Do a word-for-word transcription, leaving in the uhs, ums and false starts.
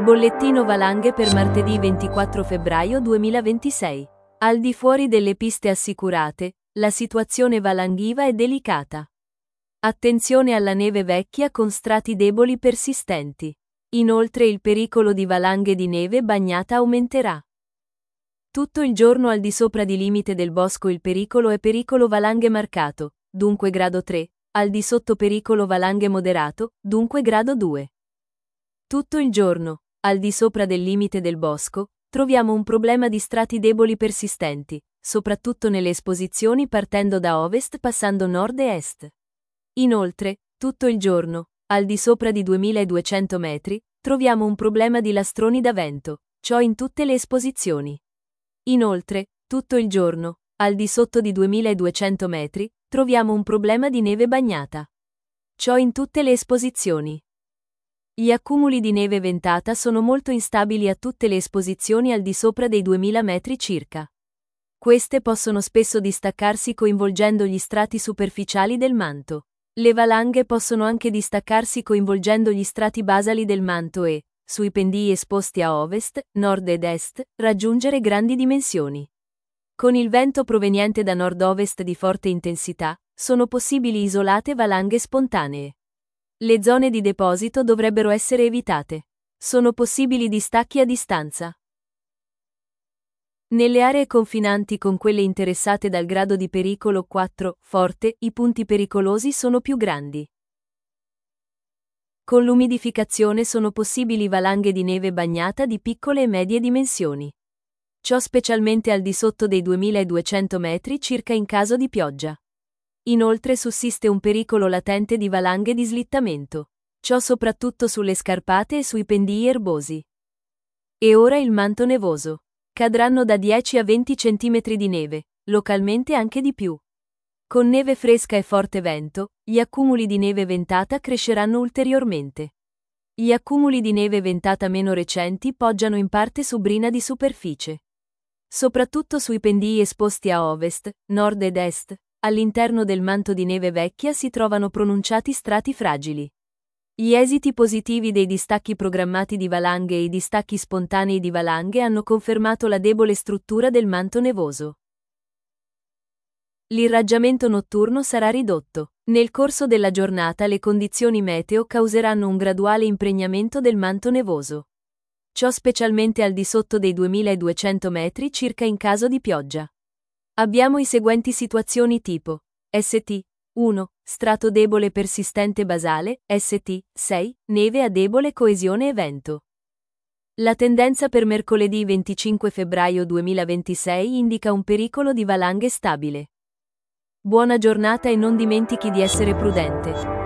Bollettino valanghe per martedì ventiquattro febbraio duemilaventisei. Al di fuori delle piste assicurate, la situazione valanghiva è delicata. Attenzione alla neve vecchia con strati deboli persistenti. Inoltre il pericolo di valanghe di neve bagnata aumenterà. Tutto il giorno al di sopra di limite del bosco il pericolo è pericolo valanghe marcato, dunque grado tre, al di sotto pericolo valanghe moderato, dunque grado due. Tutto il giorno, al di sopra del limite del bosco, troviamo un problema di strati deboli persistenti, soprattutto nelle esposizioni partendo da ovest passando nord e est. Inoltre, tutto il giorno, al di sopra di duemiladuecento metri, troviamo un problema di lastroni da vento, ciò in tutte le esposizioni. Inoltre, tutto il giorno, al di sotto di duemiladuecento metri, troviamo un problema di neve bagnata. Ciò in tutte le esposizioni. Gli accumuli di neve ventata sono molto instabili a tutte le esposizioni al di sopra dei duemila metri circa. Queste possono spesso distaccarsi coinvolgendo gli strati superficiali del manto. Le valanghe possono anche distaccarsi coinvolgendo gli strati basali del manto e, sui pendii esposti a ovest, nord ed est, raggiungere grandi dimensioni. Con il vento proveniente da nord-ovest di forte intensità, sono possibili isolate valanghe spontanee. Le zone di deposito dovrebbero essere evitate. Sono possibili distacchi a distanza. Nelle aree confinanti con quelle interessate dal grado di pericolo quattro, forte, i punti pericolosi sono più grandi. Con l'umidificazione sono possibili valanghe di neve bagnata di piccole e medie dimensioni. Ciò specialmente al di sotto dei duemiladuecento metri circa in caso di pioggia. Inoltre sussiste un pericolo latente di valanghe di slittamento. Ciò soprattutto sulle scarpate e sui pendii erbosi. E ora il manto nevoso. Cadranno da dieci a venti centimetri di neve, localmente anche di più. Con neve fresca e forte vento, gli accumuli di neve ventata cresceranno ulteriormente. Gli accumuli di neve ventata meno recenti poggiano in parte su brina di superficie. Soprattutto sui pendii esposti a ovest, nord ed est, all'interno del manto di neve vecchia si trovano pronunciati strati fragili. Gli esiti positivi dei distacchi programmati di valanghe e i distacchi spontanei di valanghe hanno confermato la debole struttura del manto nevoso. L'irraggiamento notturno sarà ridotto. Nel corso della giornata le condizioni meteo causeranno un graduale impregnamento del manto nevoso. Ciò specialmente al di sotto dei duemiladuecento metri circa in caso di pioggia. Abbiamo i seguenti situazioni tipo S T uno. Strato debole persistente basale, S T sei. Neve a debole coesione e vento. La tendenza per mercoledì venticinque febbraio duemilaventisei indica un pericolo di valanghe stabile. Buona giornata e non dimentichi di essere prudente.